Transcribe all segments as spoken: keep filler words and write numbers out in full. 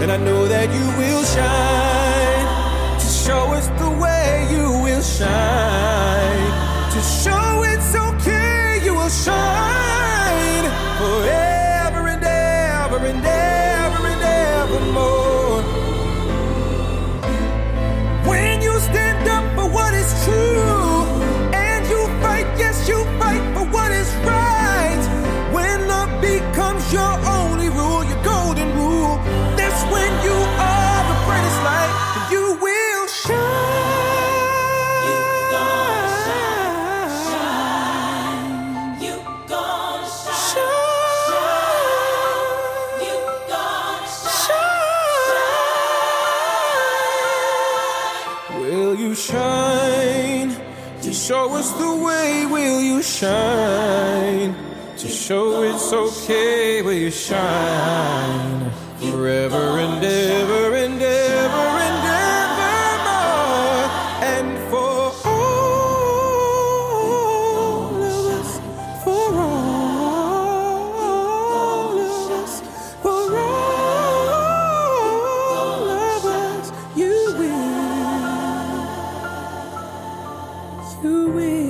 And I know that you will shine to show us the way. You will shine to show it's okay. You will shine forever and ever and ever and evermore. When you stand up for what is true and you fight, yes, you fight for what is right. When love becomes your only rule, your golden rule, that's when you are the brightest light. And you will shine. You gonna shine. Shine. You gonna shine. Shine. You gonna shine. Shine. Will you shine to show us the way? Will you shine to show it's okay? Will you shine forever and ever and ever and evermore? And for all of us, for all of us, for all of us, you will, you will.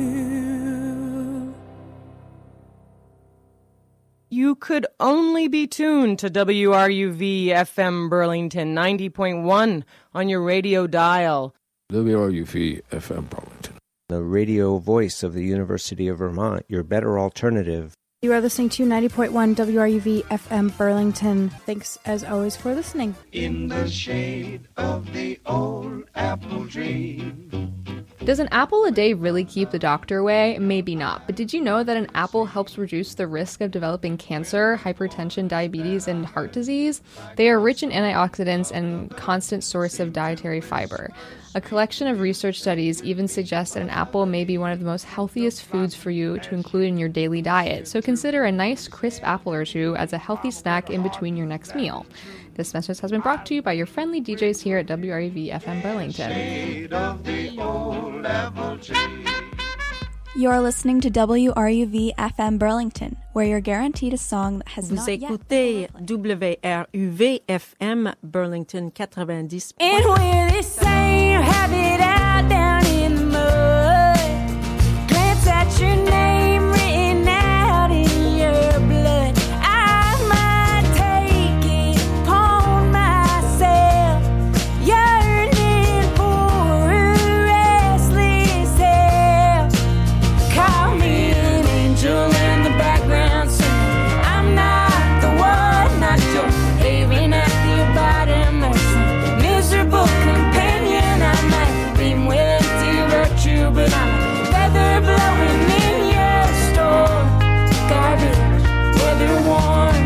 You could only be tuned to W R U V F M Burlington ninety point one on your radio dial. W R U V F M Burlington. The radio voice of the University of Vermont, your better alternative. You are listening to ninety point one W R U V F M Burlington. Thanks as always for listening. In the shade of the old apple tree. Does an apple a day really keep the doctor away? Maybe not. But did you know that an apple helps reduce the risk of developing cancer, hypertension, diabetes, and heart disease? They are rich in antioxidants and constant source of dietary fiber. A collection of research studies even suggests that an apple may be one of the most healthiest foods for you to include in your daily diet. So consider a nice crisp apple or two as a healthy snack in between your next meal. This message has been brought to you by your friendly D Js here at W R U V F M Burlington. You're listening to W R U V F M Burlington, where you're guaranteed a song that has Vous not yet... écoutez W R U V F M Burlington ninety. And when they say you have it out down in the mud, glance at your name written out in your blood. I might take it upon myself, yearning for a restless hell. Call me an angel in the background singing, I'm not the one, not your haven at the bottom. There's some miserable companion. I might be willing to hurt you, but I'm a feather blowing in your store. Garbage, weather worn.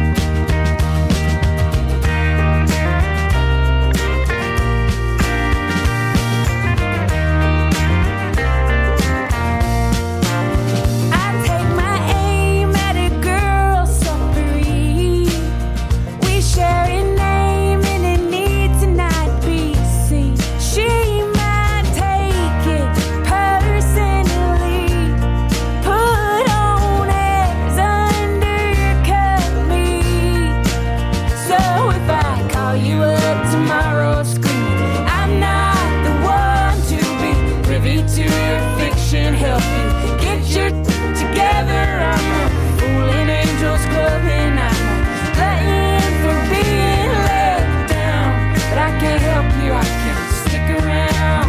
I take my aim at a girl so free. We share a name and a need to not be seen. She might take it personally, put on airs, undercut me. So if I call you up tomorrow screaming, I'm not the one to be privy to your fiction. Help you get your together. I'm a fool in Angels Club and I'm a glutton for being let down. But I can't help you, I can't stick around.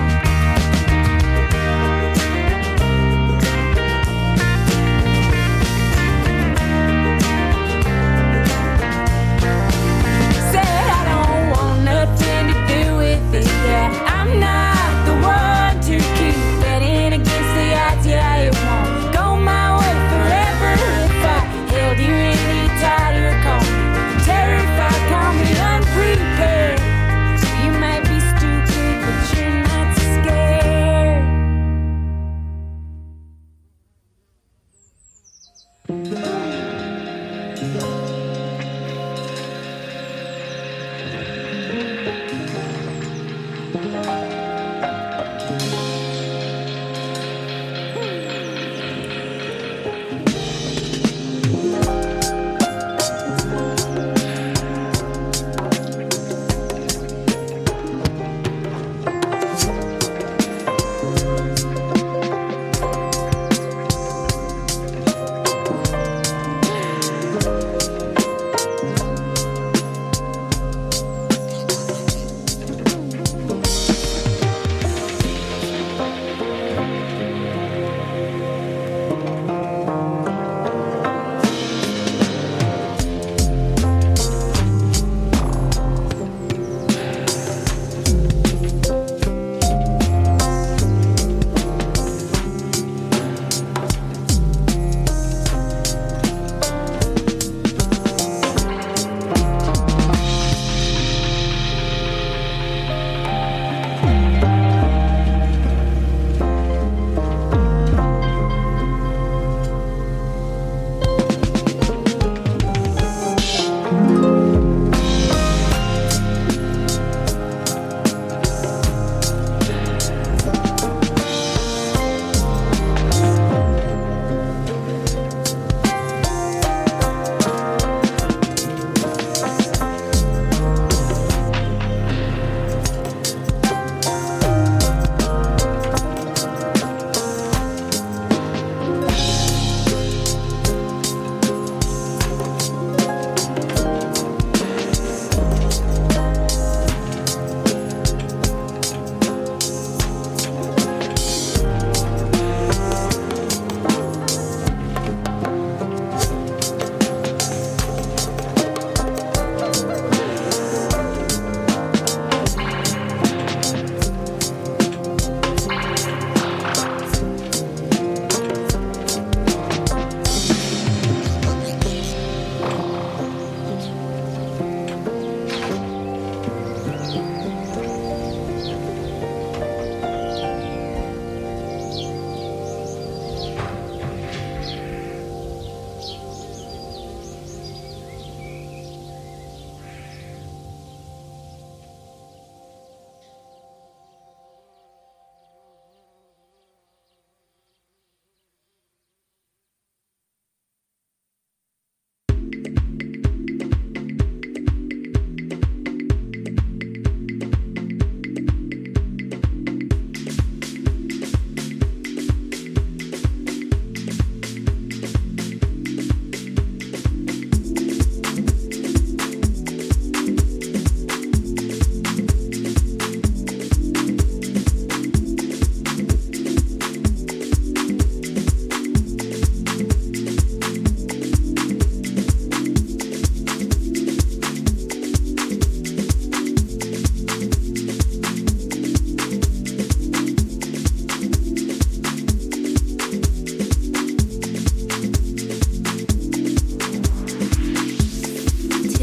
Said I don't want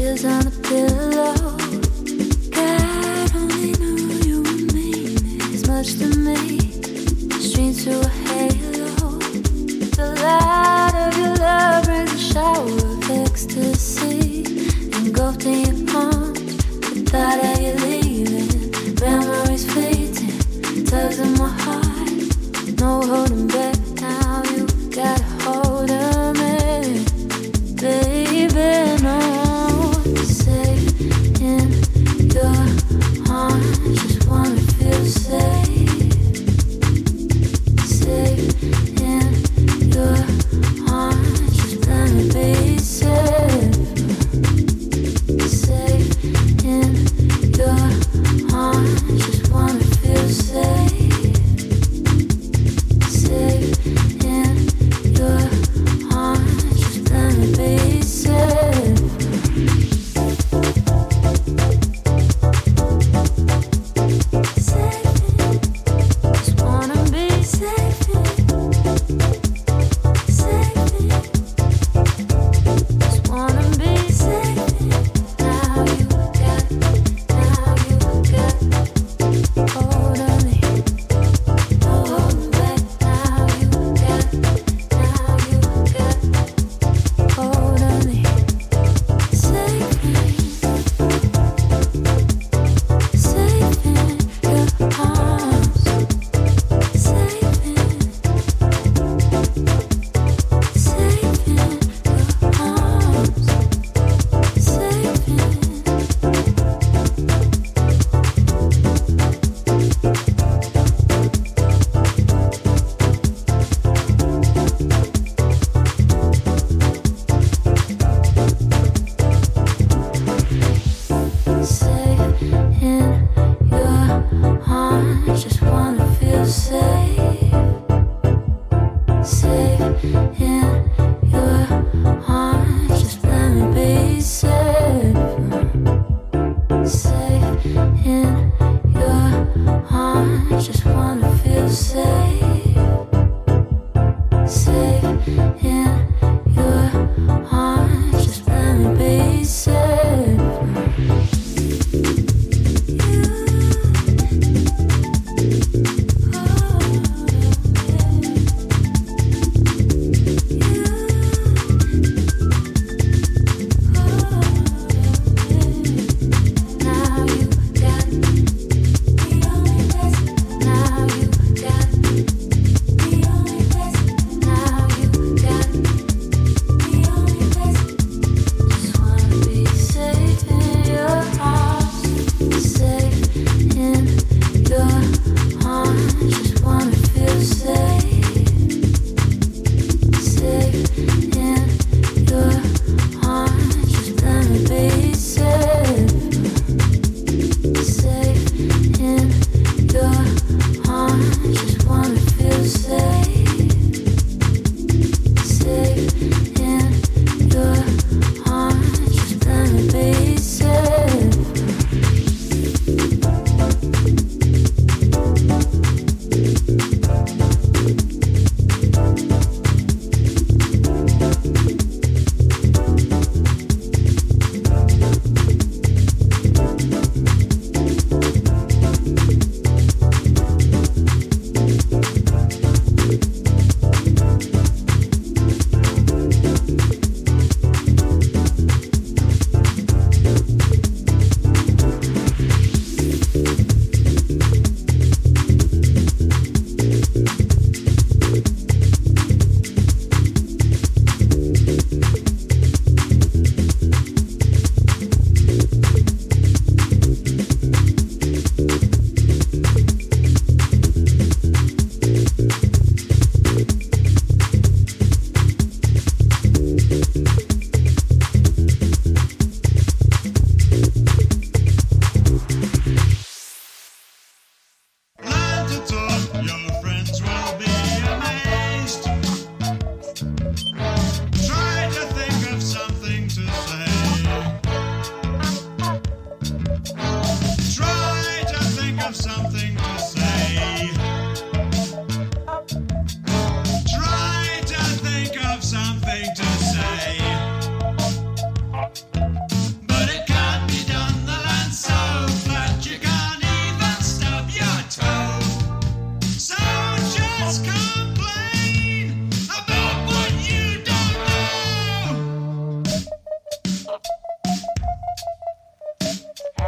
tears on the pillow. God only knew you would mean as much to me. Streams through a halo. The light of your love brings a shower of ecstasy. Engulfed in your arms, the thought of you leaving. Memories fleeting, tugs in my heart. No holding back now, you got a hold of me. Baby, no, safe in your arms. Just wanna feel safe. Safe in your arms. Just let me be safe. Safe in your arms. Just wanna feel safe. Safe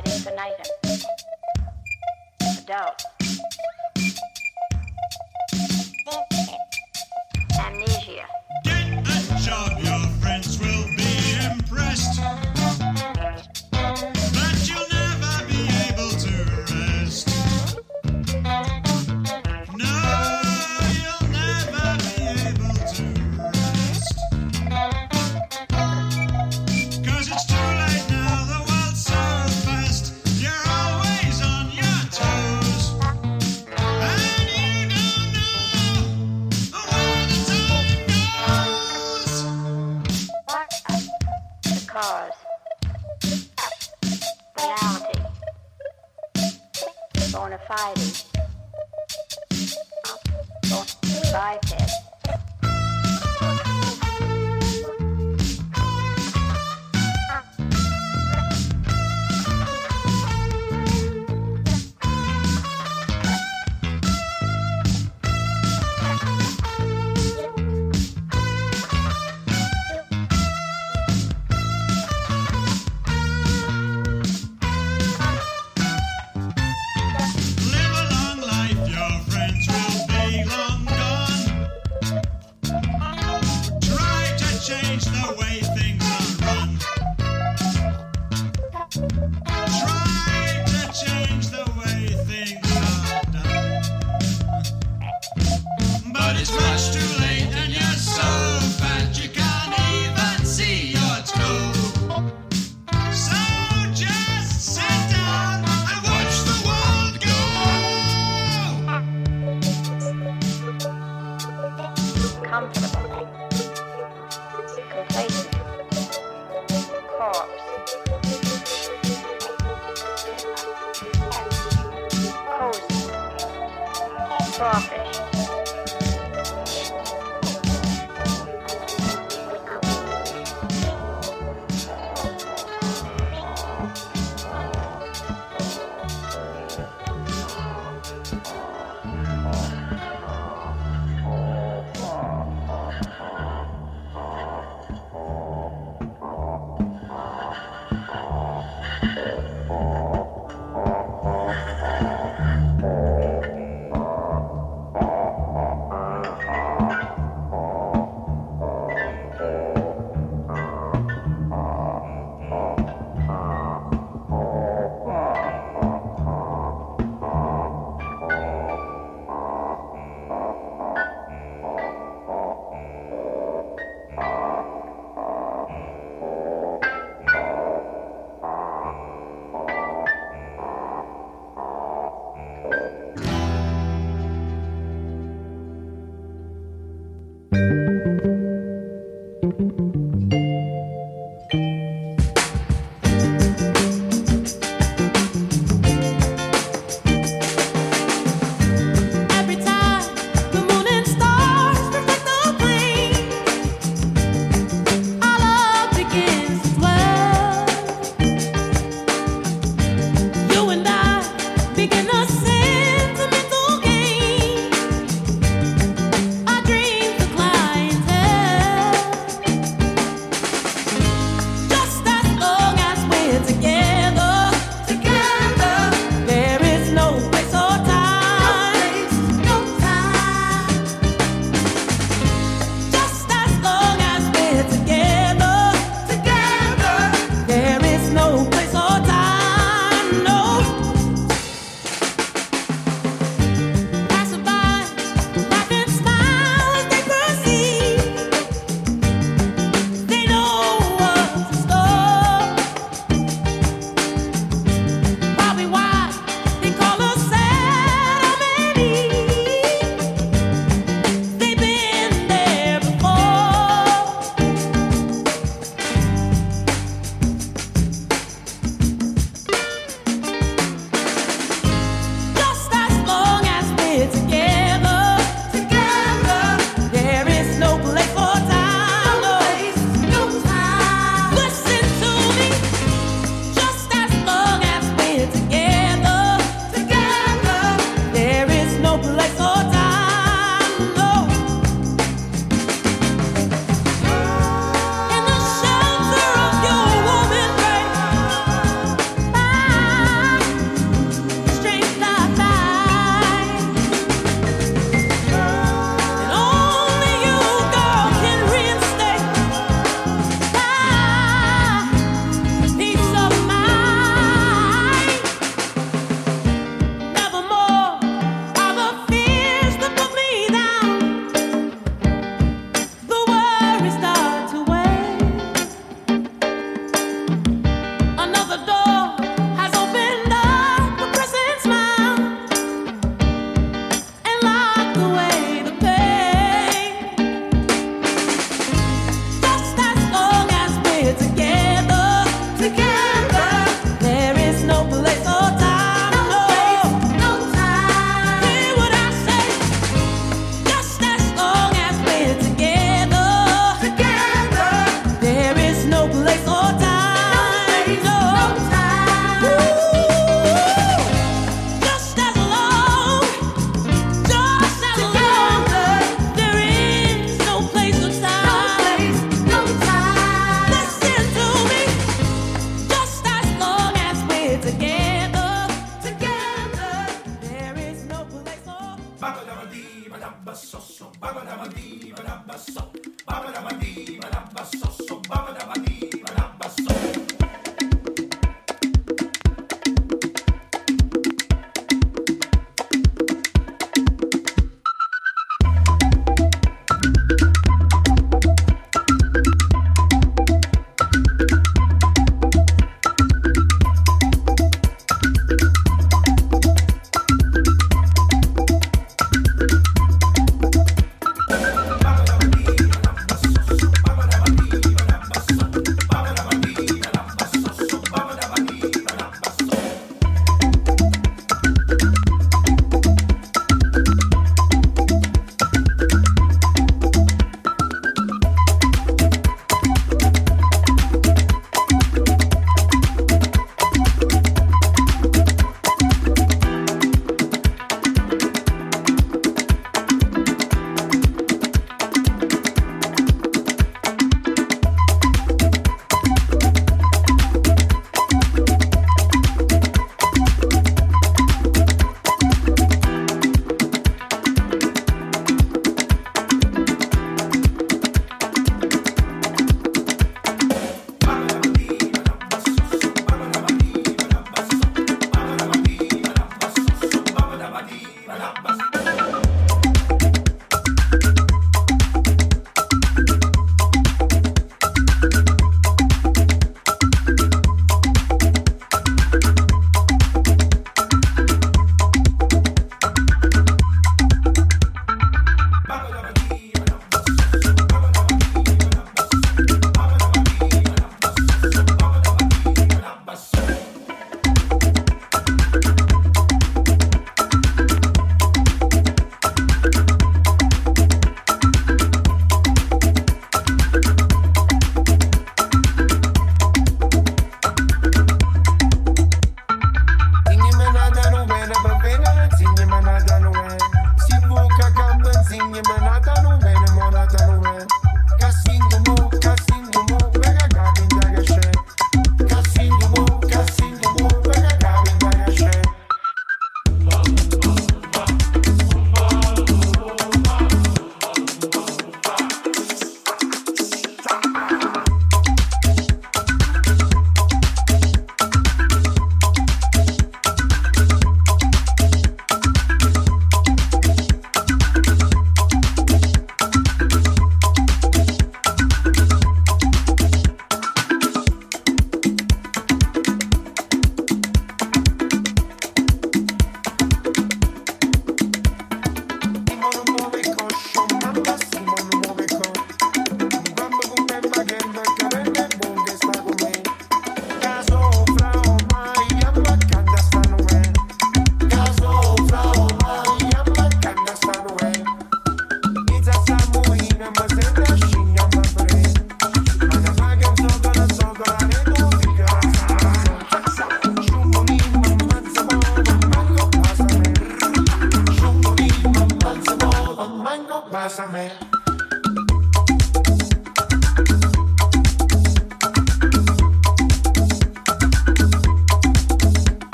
ad infinitum. Adult. Amnesia. Get a job, your friends will be impressed. But you'll never be able to rest. No, you'll never be able to rest. 'Cause it's too late now, the world's so fast. You're always on your toes. And you don't know where the time goes. The cause. Reality. Bona fide. Biped. Live a long life, your friends will be long gone. Try to change the way things are run. Try to change the way things are done. But it's much too late and you're so fat you can't even see your toe. So just sit down and watch the world go. Comfortable. Complacent. Corpse. Cozy. Crawfish. together, together. There is no place for. Baba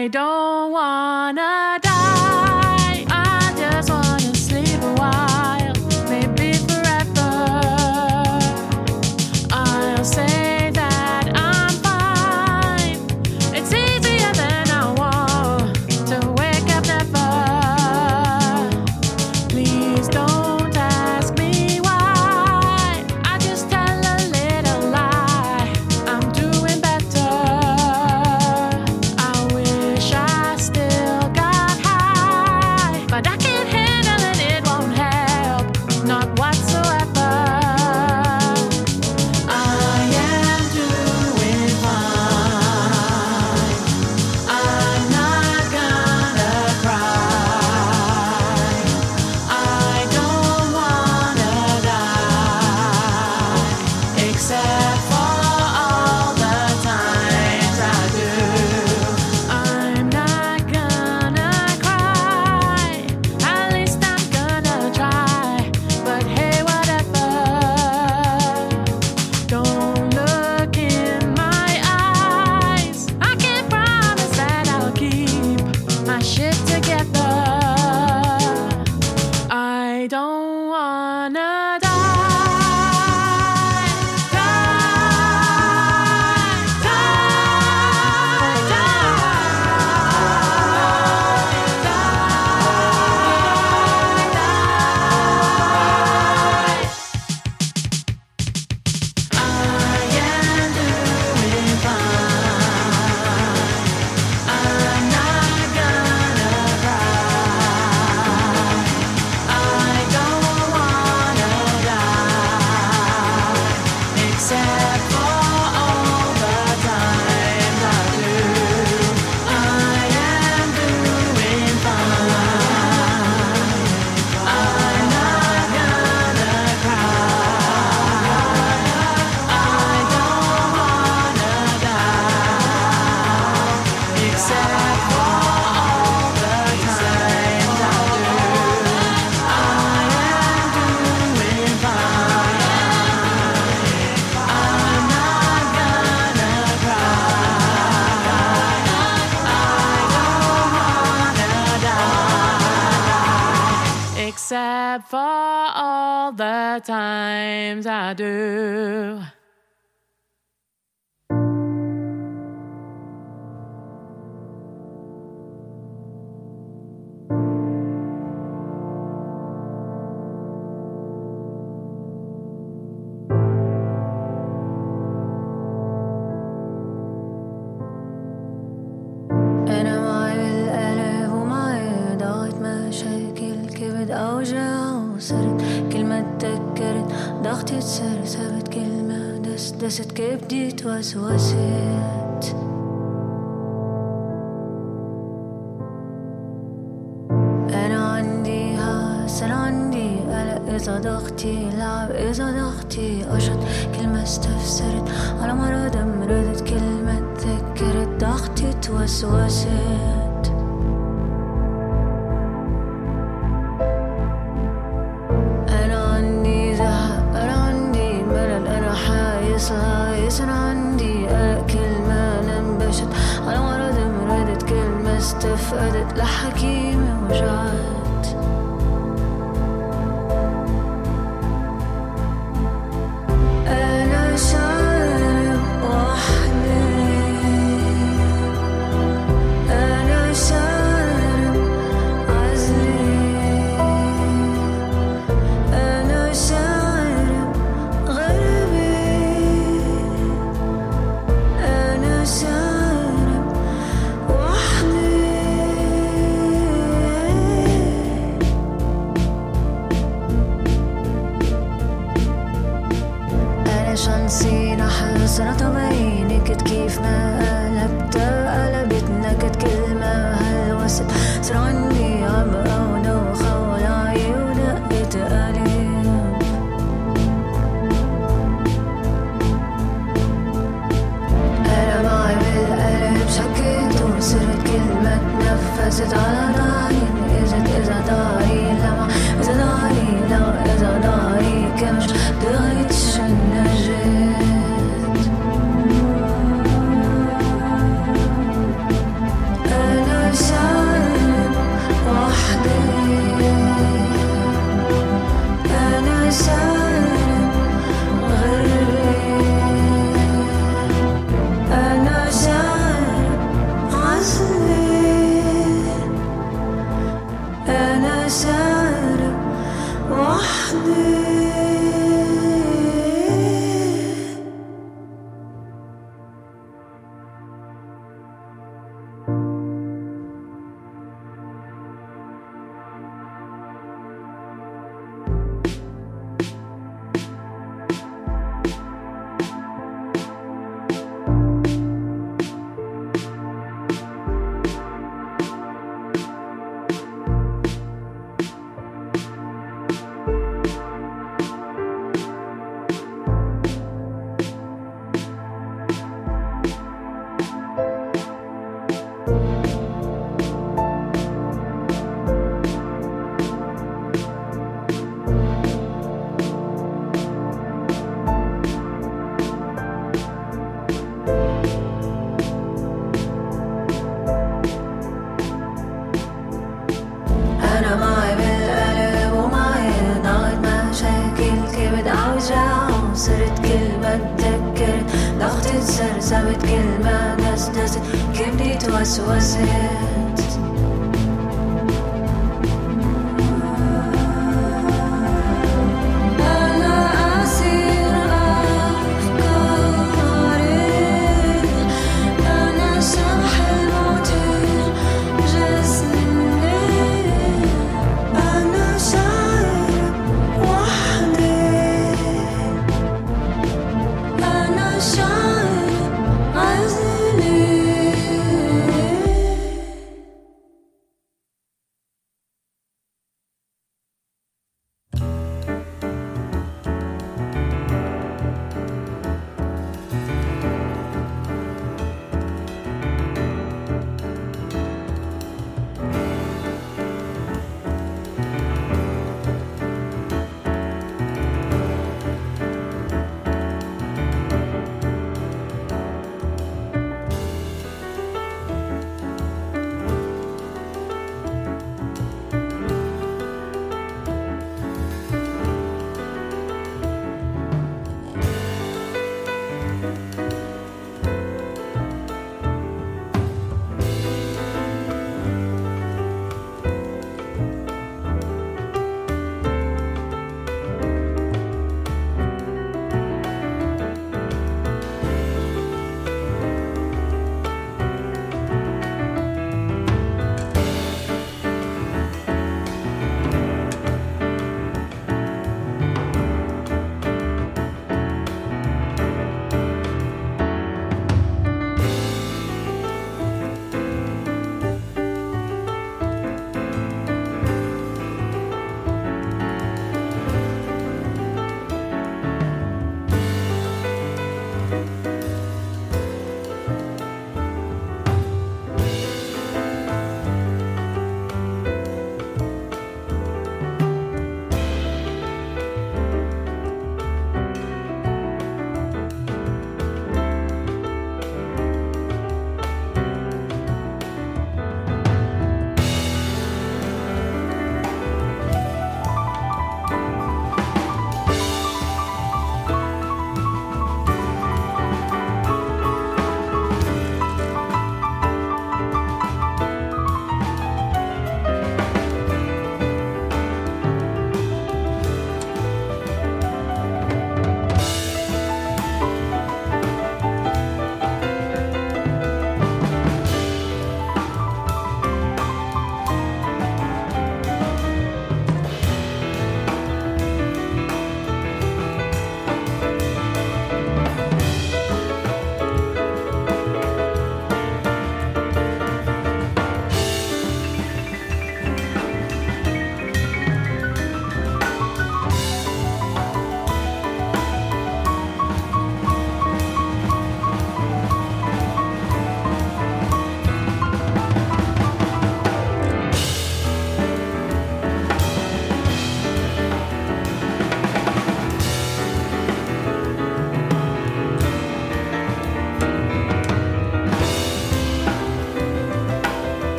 I don't wanna die. I just wanna sleep a while, maybe forever. I'll say that I'm fine. It's easier than I want to wake up never. Please don't ask me why. I just tell a little lie. I'm doing better. I wish I still got high, but I can't handle it, it won't help, not whatsoever. I am doing fine. I'm not gonna cry. I don't wanna die, except for all the times I do. I'm not gonna cry, at least I'm gonna try. But hey, whatever. Don't look in my eyes. I can't promise that I'll keep my shit together. I don't wanna die. Die, die, die, die. I am doing fine. I'm not gonna cry. I don't wanna die, except for all the times I do. I am doing fine. I'm not gonna cry. I don't wanna die, except for all the times I do. I am doing fine. I'm not gonna cry. I don't wanna die, except for all the times I do. أنا معي بالقلب ومعي ضاعت مشاكل كبد أوجع وصرت كلمة تذكرت ضغطي تصير ثابت كلمة دست دست كبدي توسوست. أنا عندي هاس أنا عندي قلق إذا ضغطي لعب إذا ضغطي قشط كلمة استفسرت على مرض مرضت كلمة تذكرت ضغطي توسوست. أنا عندي زهق أنا عندي ملل أنا حايس لايس أنا عندي قلق كلمة ننبشت على مرض مرضت كلمة استفقدت لحكيمة وجعت. أنا شارب وحدي أنا شارب عزلي أنا شارب غربي أنا شارب وحدي. أنا شانسي نحس أنا طبيعي نكت كيف ما قلبتها قلبت نكت كلمة هلوست صار عندي عبقى ودوخة ولاعي ودقت قلب. أنا معي بالقلب شكيت وصرت كلمة تنفست على ضهري إذا إذا ضهري لمع إذا ضهري لمع إذا ضهري كمش دغيتش النجاة. سوت كل ما دسدست كبدي توسوست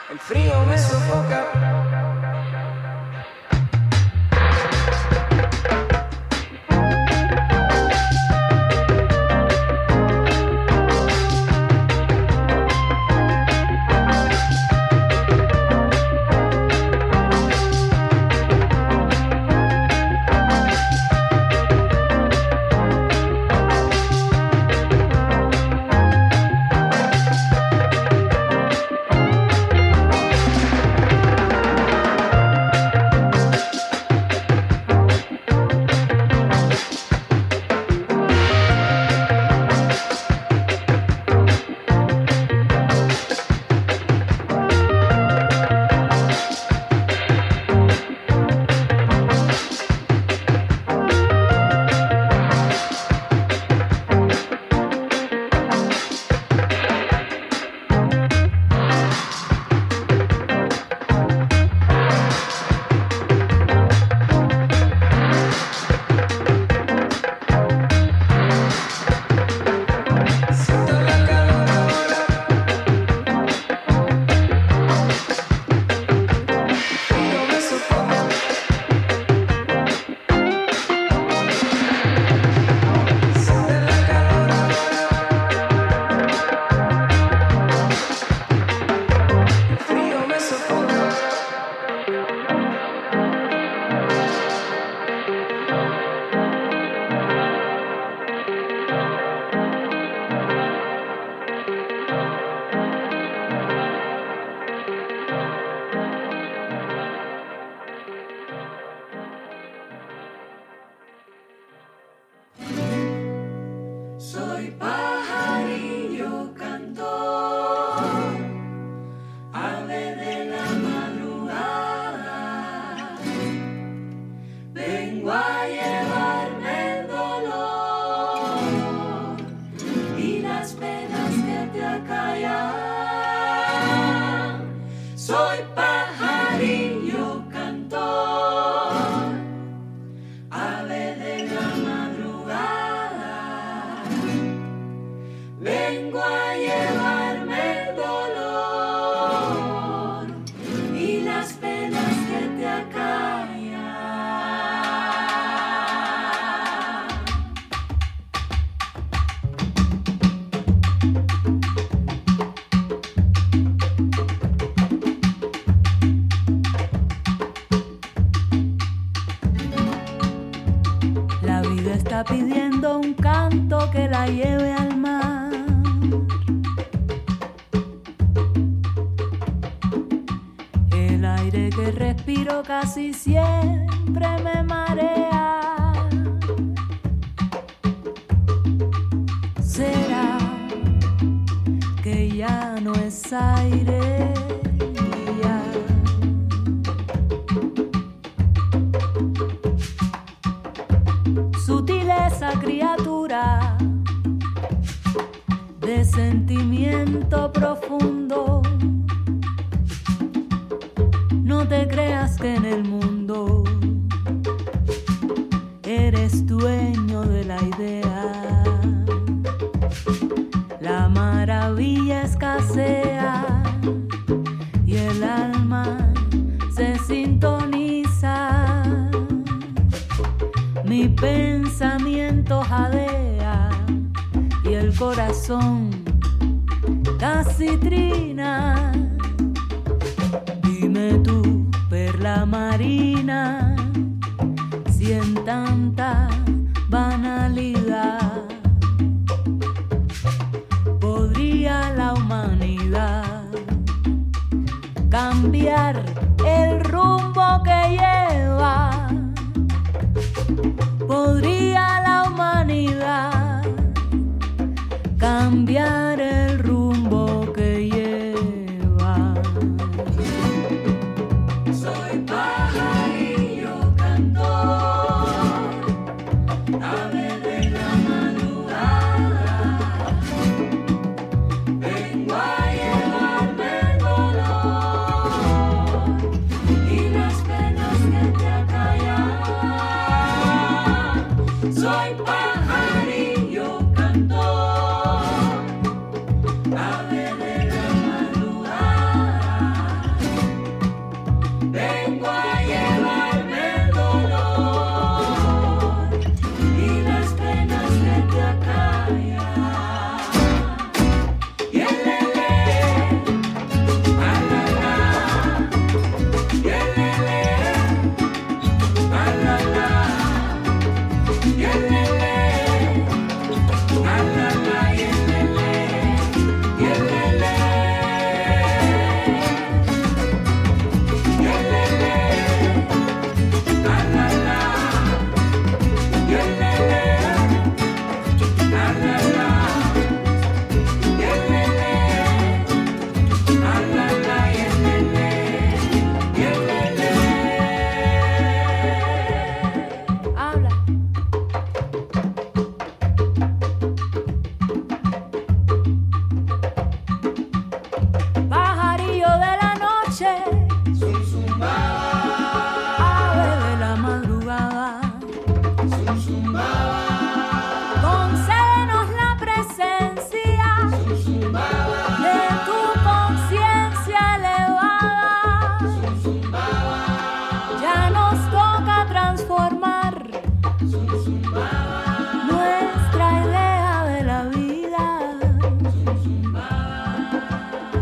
El frío me sofoca. Soy pajarillo cantor, ave de la madrugada. Vengo a llevarme el dolor y las penas que te acallan. Soy pajarillo cantor, ave de la madrugada. Vengo a llevarme el dolor y las penas que te acallan. La vida está pidiendo un canto que la lleve al mar. El aire que respiro casi siempre me marea. ¿Será que ya no es aire? Ya. Sutileza, criatura de sentimiento profundo. No te creas que en el mundo eres dueño de la idea. La maravilla escasea y el alma se sintoniza. Mi pensamiento jadea y el corazón casi trina. Dime tú, perla marina, si en tanta banalidad podría la humanidad cambiar el rumbo que lleva. Podría la humanidad cambiar el rumbo que lleva. Soy pajarillo cantor, ave de la madrugada. Vengo a llevarme el dolor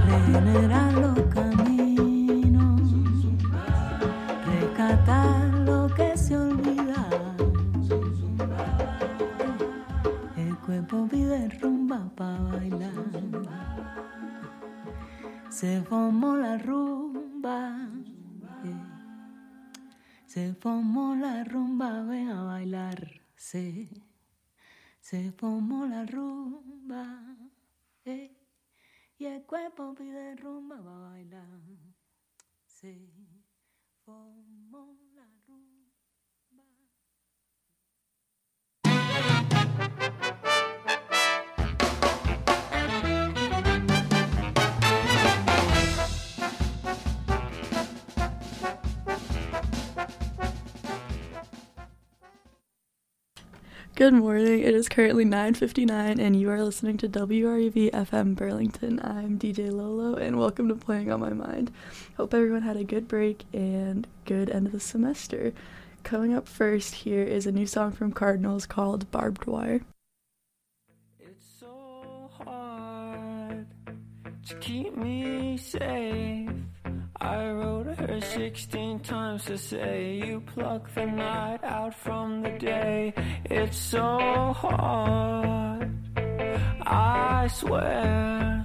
regenerar los caminos, rescatar lo que se olvida. El cuerpo pide rumba pa' bailar. Se formó la rumba, eh. Se formó la rumba, ven a bailar. Se, se formó la rumba, eh. Y el cuerpo pide rumba pa' bailar. Se formó la rumba. Good morning. It is currently nine fifty-nine, and you are listening to W R U V F M Burlington. I'm D J Lolo, and welcome to Playing on My Mind. Hope everyone had a good break and good end of the semester. Coming up first here is a new song from Cardinals called Barbed Wire. It's so hard to keep me safe. I wrote her sixteen times to say you pluck the night out from the day. It's so hard, I swear.